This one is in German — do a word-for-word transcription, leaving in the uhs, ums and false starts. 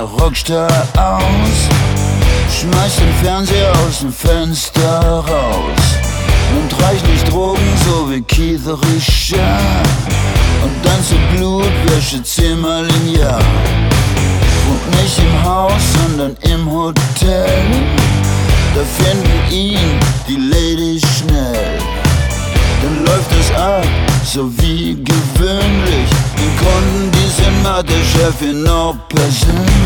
nach Rockstar aus, schmeißt den Fernseher aus dem Fenster raus, nimmt reichlich Drogen, so wie Keith Richard, und dann zur Blutwäsche zehnmal im Jahr. Wohnt nicht im Haus, sondern im Hotel, da finden ihn die Ladies schnell. Dann läuft es ab, so wie gewöhnlich, den Kunden, die sind macht der Chef ihn auch persönlich.